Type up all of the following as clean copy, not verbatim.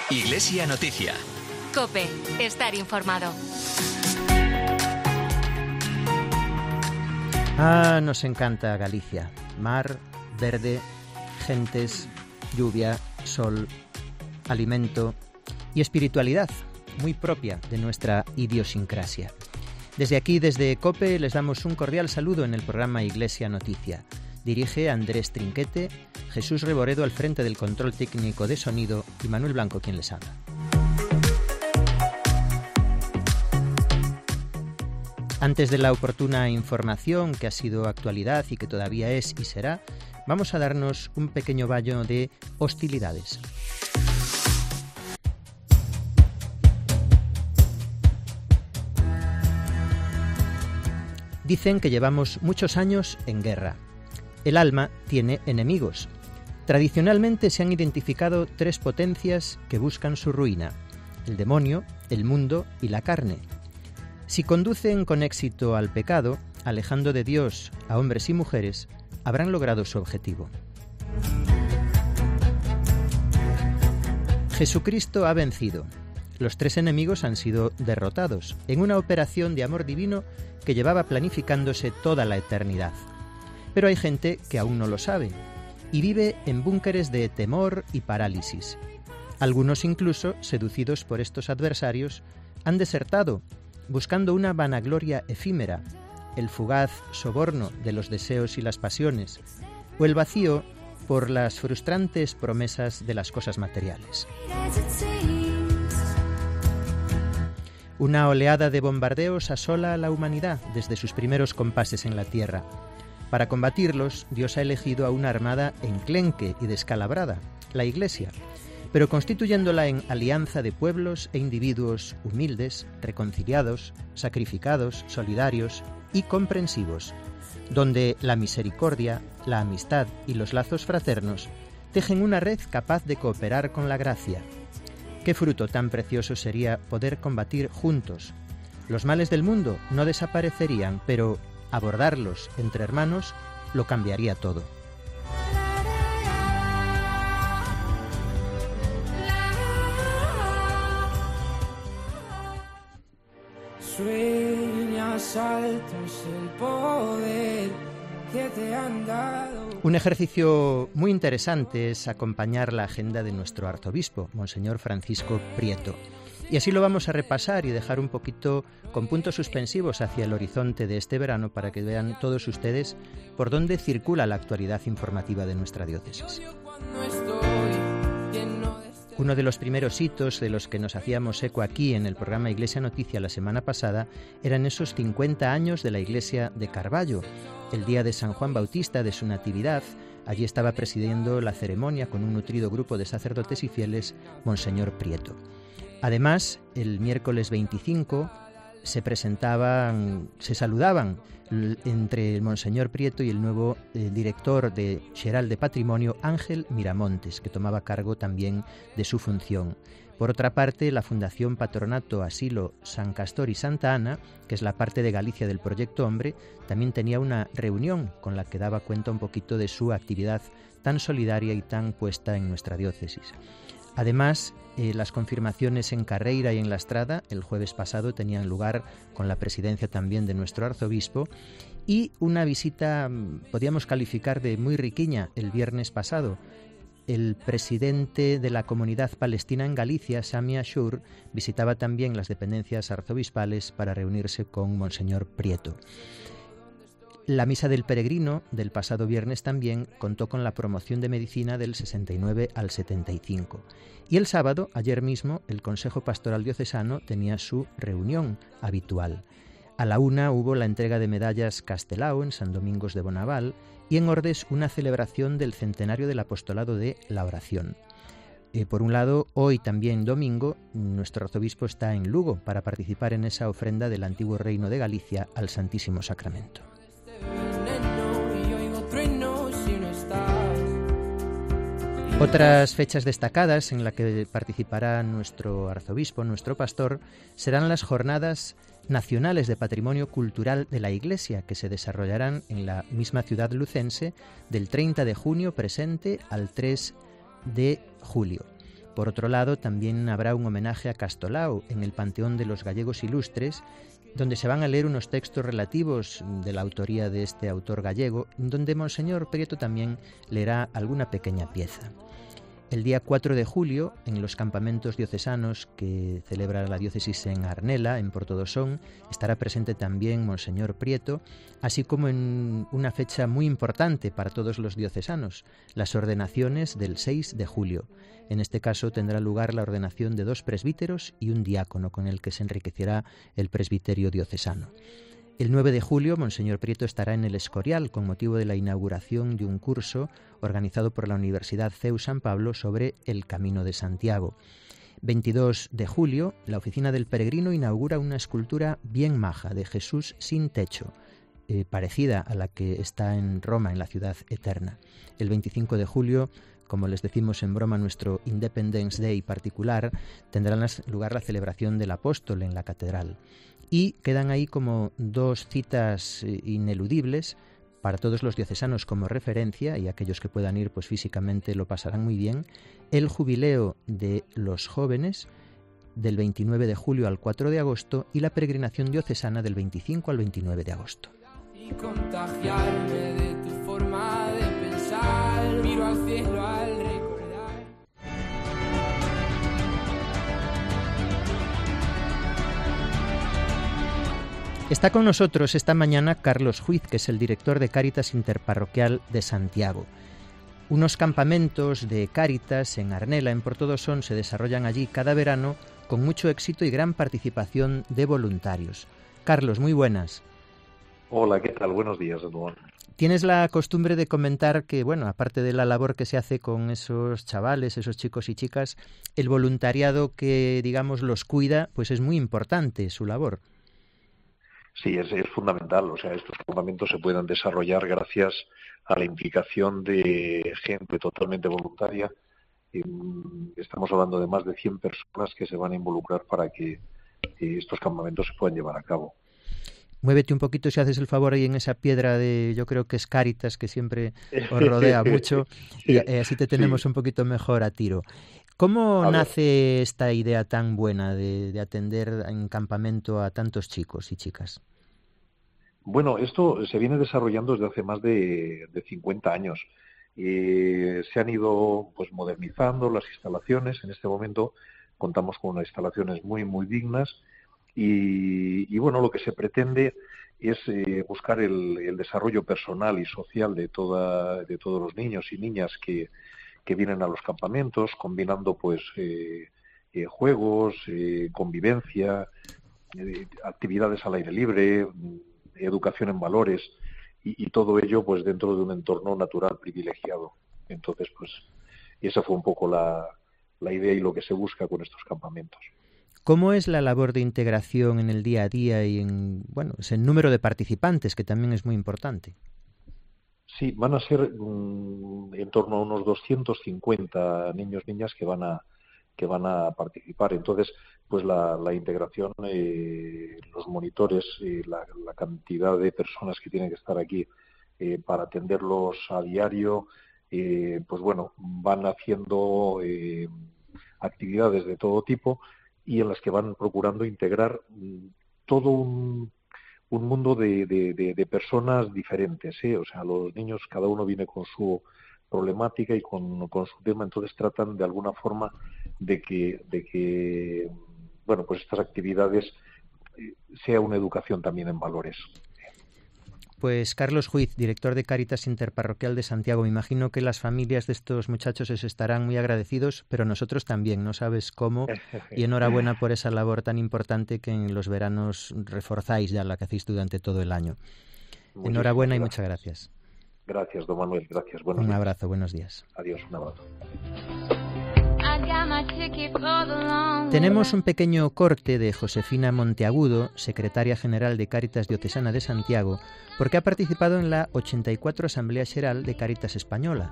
Iglesia Noticia. COPE. Estar informado. Nos encanta Galicia. Mar, verde, gentes, lluvia, sol, alimento y espiritualidad muy propia de nuestra idiosincrasia. Desde aquí, desde COPE, les damos un cordial saludo en el programa Iglesia Noticia. Dirige Andrés Trinquete, Jesús Reboredo al frente del control técnico de sonido y Manuel Blanco quien les habla. Antes de la oportuna información que ha sido actualidad y que todavía es y será, vamos a darnos un pequeño baño de hostilidades. Dicen que llevamos muchos años en guerra. El alma tiene enemigos. Tradicionalmente se han identificado tres potencias que buscan su ruina: el demonio, el mundo y la carne. Si conducen con éxito al pecado, alejando de Dios a hombres y mujeres, habrán logrado su objetivo. Jesucristo ha vencido. Los tres enemigos han sido derrotados en una operación de amor divino que llevaba planificándose toda la eternidad. Pero hay gente que aún no lo sabe y vive en búnkeres de temor y parálisis. Algunos, incluso seducidos por estos adversarios, han desertado, buscando una vanagloria efímera, el fugaz soborno de los deseos y las pasiones, o el vacío por las frustrantes promesas de las cosas materiales. Una oleada de bombardeos asola a la humanidad desde sus primeros compases en la tierra. Para combatirlos, Dios ha elegido a una armada enclenque y descalabrada, la Iglesia, pero constituyéndola en alianza de pueblos e individuos humildes, reconciliados, sacrificados, solidarios y comprensivos, donde la misericordia, la amistad y los lazos fraternos tejen una red capaz de cooperar con la gracia. Qué fruto tan precioso sería poder combatir juntos. Los males del mundo no desaparecerían, pero abordarlos entre hermanos lo cambiaría todo. Sueñas altos el poder que te han dado. Un ejercicio muy interesante es acompañar la agenda de nuestro arzobispo, Monseñor Francisco Prieto. Y así lo vamos a repasar y dejar un poquito con puntos suspensivos hacia el horizonte de este verano para que vean todos ustedes por dónde circula la actualidad informativa de nuestra diócesis. Uno de los primeros hitos de los que nos hacíamos eco aquí en el programa Iglesia Noticia la semana pasada eran esos 50 años de la iglesia de Carballo, el día de San Juan Bautista, de su natividad. Allí estaba presidiendo la ceremonia con un nutrido grupo de sacerdotes y fieles, Monseñor Prieto. Además, el miércoles 25 se saludaban entre el Monseñor Prieto y el nuevo director xeral de Patrimonio, Ángel Miramontes, que tomaba cargo también de su función. Por otra parte, la Fundación Patronato Asilo San Castor y Santa Ana, que es la parte de Galicia del Proyecto Hombre, también tenía una reunión con la que daba cuenta un poquito de su actividad tan solidaria y tan puesta en nuestra diócesis. Además, las confirmaciones en Carreira y en La Estrada el jueves pasado tenían lugar con la presidencia también de nuestro arzobispo, y una visita, podíamos calificar de muy riquiña, el viernes pasado. El presidente de la Comunidad Palestina en Galicia, Sami Ashur, visitaba también las dependencias arzobispales para reunirse con Monseñor Prieto. La misa del peregrino del pasado viernes también contó con la promoción de medicina del 69 al 75. Y el sábado, ayer mismo, el Consejo Pastoral Diocesano tenía su reunión habitual. A la 1 hubo la entrega de medallas Castelao en San Domingos de Bonaval y en Ordes una celebración del centenario del apostolado de la oración. Por un lado, hoy también domingo, nuestro arzobispo está en Lugo para participar en esa ofrenda del antiguo Reino de Galicia al Santísimo Sacramento. Otras fechas destacadas en las que participará nuestro arzobispo, nuestro pastor, serán las jornadas nacionales de patrimonio cultural de la Iglesia, que se desarrollarán en la misma ciudad lucense del 30 de junio presente al 3 de julio. Por otro lado, también habrá un homenaje a Castolao en el Panteón de los Gallegos Ilustres, donde se van a leer unos textos relativos de la autoría de este autor gallego, donde Monseñor Prieto también leerá alguna pequeña pieza. El día 4 de julio, en los campamentos diocesanos que celebra la diócesis en Arnela, en Portodosón, estará presente también Monseñor Prieto, así como en una fecha muy importante para todos los diocesanos, las ordenaciones del 6 de julio. En este caso tendrá lugar la ordenación de 2 presbíteros y un diácono, con el que se enriquecerá el presbiterio diocesano. El 9 de julio, Monseñor Prieto estará en el Escorial con motivo de la inauguración de un curso organizado por la Universidad CEU San Pablo sobre el Camino de Santiago. 22 de julio, la Oficina del Peregrino inaugura una escultura bien maja de Jesús sin techo, parecida a la que está en Roma, en la Ciudad Eterna. El 25 de julio, como les decimos en broma, nuestro Independence Day particular, tendrá lugar la celebración del Apóstol en la Catedral. Y quedan ahí como 2 citas ineludibles para todos los diocesanos como referencia, y aquellos que puedan ir pues físicamente lo pasarán muy bien: el jubileo de los jóvenes del 29 de julio al 4 de agosto y la peregrinación diocesana del 25 al 29 de agosto. Y contagiarme de tu forma de pensar, miro al cielo al recordar. Está con nosotros esta mañana Carlos Huiz, que es el director de Cáritas Interparroquial de Santiago. Unos campamentos de Cáritas en Arnela, en Portodosón, se desarrollan allí cada verano con mucho éxito y gran participación de voluntarios. Carlos, muy buenas. Hola, ¿qué tal? Buenos días, Eduardo. Tienes la costumbre de comentar que, bueno, aparte de la labor que se hace con esos chavales, esos chicos y chicas, el voluntariado que, digamos, los cuida, pues es muy importante su labor. Sí, es fundamental. O sea, estos campamentos se pueden desarrollar gracias a la implicación de gente totalmente voluntaria. Estamos hablando de más de 100 personas que se van a involucrar para que estos campamentos se puedan llevar a cabo. Muévete un poquito si haces el favor ahí en esa piedra de, yo creo que es Cáritas, que siempre os rodea mucho, y así te tenemos un poquito mejor a tiro. ¿Cómo nace esta idea tan buena de atender en campamento a tantos chicos y chicas? Bueno, esto se viene desarrollando desde hace más de 50 años. Se han ido pues modernizando las instalaciones. En este momento contamos con unas instalaciones muy, muy dignas y bueno, lo que se pretende es buscar el desarrollo personal y social de todos los niños y niñas que vienen a los campamentos, combinando pues juegos, convivencia, actividades al aire libre, educación en valores y todo ello pues dentro de un entorno natural privilegiado. Entonces pues esa fue un poco la idea y lo que se busca con estos campamentos. ¿Cómo es la labor de integración en el día a día y en, bueno, ese número de participantes, que también es muy importante? Sí, van a ser en torno a unos 250 niños y niñas que van a participar. Entonces, pues la integración, los monitores, la cantidad de personas que tienen que estar aquí para atenderlos a diario, pues bueno, van haciendo actividades de todo tipo y en las que van procurando integrar todo un mundo de personas diferentes, ¿eh? O sea, los niños, cada uno viene con su problemática y con su tema, entonces tratan de alguna forma de que bueno, pues estas actividades sea una educación también en valores. Pues Carlos Huiz, director de Cáritas Interparroquial de Santiago, me imagino que las familias de estos muchachos les estarán muy agradecidos, pero nosotros también, no sabes cómo, y enhorabuena por esa labor tan importante que en los veranos reforzáis ya la que hacéis durante todo el año. Enhorabuena y muchas gracias. Gracias, don Manuel, gracias. Buenos días. Un abrazo, buenos días. Adiós, un abrazo. Tenemos un pequeño corte de Josefina Monteagudo, secretaria general de Cáritas Diocesana de Santiago, porque ha participado en la 84 Asamblea Xeral de Cáritas Española.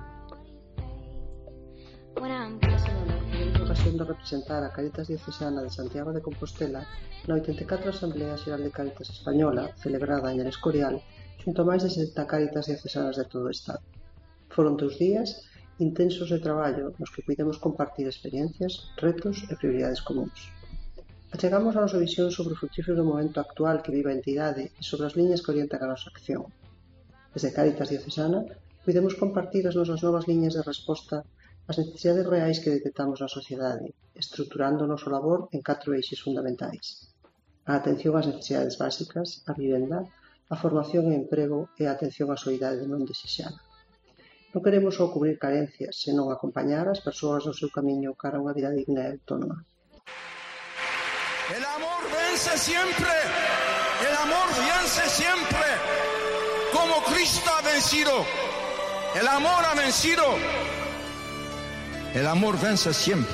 Tengo ocasión de representar a Cáritas Diocesana de Santiago de Compostela na 84 Asamblea Xeral de Cáritas Española, celebrada en el Escorial, xunto a máis de 60 Cáritas diocesanas de todo o Estado. Foron 2 días intensos de traballo nos que puidemos compartir experiencias, retos e prioridades comuns. Achegamos a nosa visión sobre o frutífero do momento actual que vive a entidade e sobre as liñas que orientan a nosa acción. Desde Cáritas Diocesana, puidemos compartir as nosas novas liñas de resposta ás necesidades reais que detectamos na sociedade, estruturando o noso labor en 4 eixes fundamentais: a atención ás necesidades básicas, a vivenda, a formación e emprego e a atención á soidade non desexada. Non queremos só cubrir carencias, senón acompañar as persoas no seu camiño cara a unha vida digna e autónoma. El amor vence siempre, el amor vence siempre, como Cristo ha vencido, el amor ha vencido, el amor vence siempre.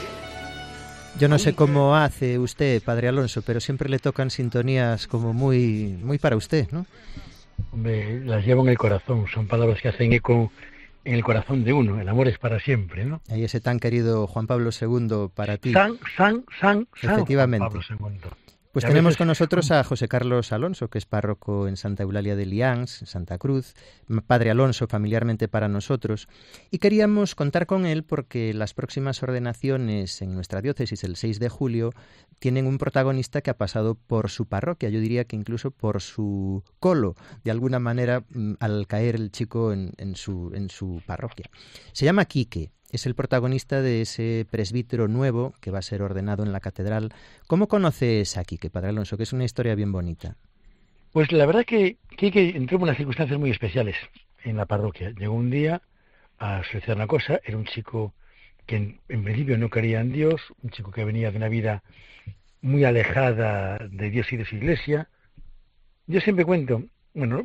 Yo no sé cómo hace usted, Padre Alonso, pero siempre le tocan sintonías como muy para usted, ¿no? Hombre, las llevo en el corazón, son palabras que hacen eco en el corazón de uno, el amor es para siempre, ¿no? Ahí ese tan querido Juan Pablo II para ti. San Efectivamente. Juan Pablo II. Pues tenemos con nosotros a José Carlos Alonso, que es párroco en Santa Eulalia de Lians, Santa Cruz, Padre Alonso familiarmente para nosotros, y queríamos contar con él porque las próximas ordenaciones en nuestra diócesis el 6 de julio tienen un protagonista que ha pasado por su parroquia, yo diría que incluso por su colo, de alguna manera al caer el chico en su parroquia. Se llama Quique. Es el protagonista de ese presbítero nuevo que va a ser ordenado en la catedral. ¿Cómo conoces a Quique, Padre Alonso? Que es una historia bien bonita. Pues la verdad que Quique entró en unas circunstancias muy especiales en la parroquia. Llegó un día a suceder una cosa. Era un chico que en principio no creía en Dios, un chico que venía de una vida muy alejada de Dios y de su iglesia. Yo siempre cuento, bueno,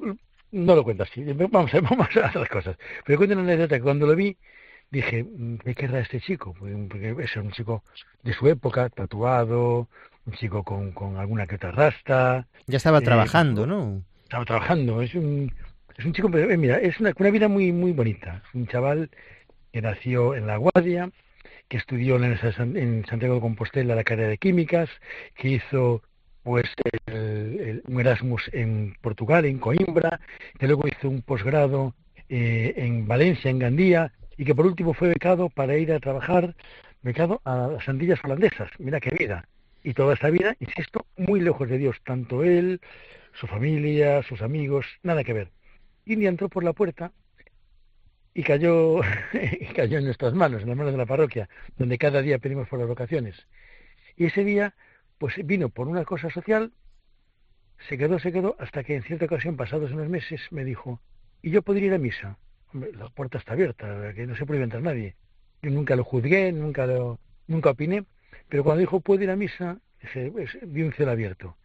no lo cuento así, vamos a hacer las cosas, pero cuento una anécdota que cuando lo vi, dije, ¿qué querrá este chico? Porque es un chico de su época, tatuado, un chico con alguna que otra rasta. Ya estaba trabajando, ¿no? Estaba trabajando. Es un chico, mira, es una vida muy bonita. Es un chaval que nació en La Guardia, que estudió en Santiago de Compostela la carrera de Químicas, que hizo pues un Erasmus en Portugal, en Coimbra, que luego hizo un posgrado en Valencia, en Gandía, y que por último fue becado para ir a trabajar, becado a las Antillas holandesas. Mira qué vida. Y toda esta vida, insisto, muy lejos de Dios. Tanto él, su familia, sus amigos, nada que ver. Y un día entró por la puerta y cayó en nuestras manos, en las manos de la parroquia, donde cada día pedimos por las vocaciones. Y ese día, pues vino por una cosa social, se quedó, hasta que en cierta ocasión, pasados unos meses, me dijo, ¿y yo podría ir a misa? La puerta está abierta, que no se prohíbe entrar nadie. Yo nunca lo juzgué, nunca opiné, pero cuando dijo puedo ir a misa, vi un cielo abierto.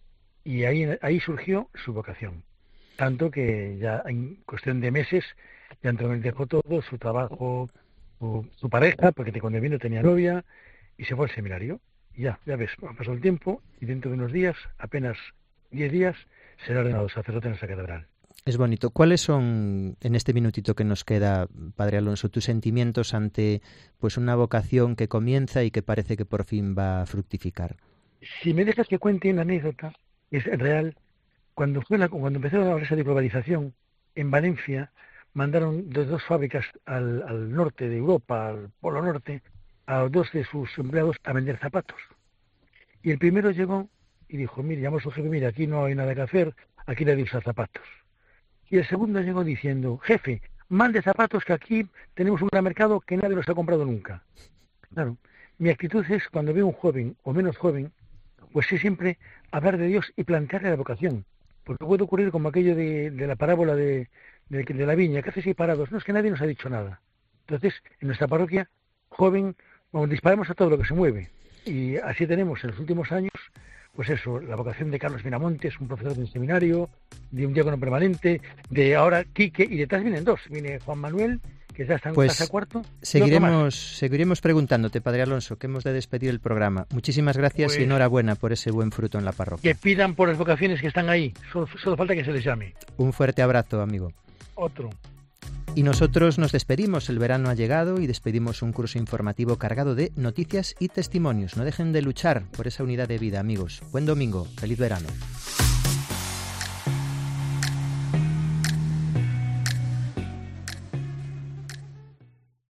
Y ahí surgió su vocación. Tanto que ya en cuestión de meses, ya dejó todo, su trabajo, su pareja, porque cuando vino tenía novia, y se fue al seminario. Y ya ves, ha pasado el tiempo, y dentro de unos días, apenas 10 días, será ordenado sacerdote en esa catedral. Es bonito. ¿Cuáles son, en este minutito que nos queda, Padre Alonso, tus sentimientos ante pues una vocación que comienza y que parece que por fin va a fructificar? Si me dejas que cuente una anécdota, es real. Cuando empezó esa diplomatización, en Valencia mandaron de 2 fábricas al norte de Europa, al Polo Norte, a 2 de sus empleados a vender zapatos. Y el primero llegó y dijo, mire, llamó a su jefe, mire, aquí no hay nada que hacer, aquí nadie usa zapatos. Y el segundo llegó diciendo, jefe, mande zapatos que aquí tenemos un gran mercado que nadie los ha comprado nunca. Claro, mi actitud es, cuando veo un joven o menos joven, pues es siempre hablar de Dios y plantearle la vocación. Porque puede ocurrir como aquello de la parábola de la viña, que hace 6 parados. No, es que nadie nos ha dicho nada. Entonces, en nuestra parroquia, joven, disparamos a todo lo que se mueve. Y así tenemos en los últimos años, pues eso, la vocación de Carlos Miramontes, un profesor de un seminario, de un diácono permanente, de ahora Quique, y detrás vienen 2. Viene Juan Manuel, que ya está en casa cuarto. Seguiremos preguntándote, Padre Alonso, que hemos de despedir el programa. Muchísimas gracias y enhorabuena por ese buen fruto en la parroquia. Que pidan por las vocaciones que están ahí, solo falta que se les llame. Un fuerte abrazo, amigo. Otro. Y nosotros nos despedimos, el verano ha llegado y despedimos un curso informativo cargado de noticias y testimonios. No dejen de luchar por esa unidad de vida, amigos. Buen domingo, feliz verano.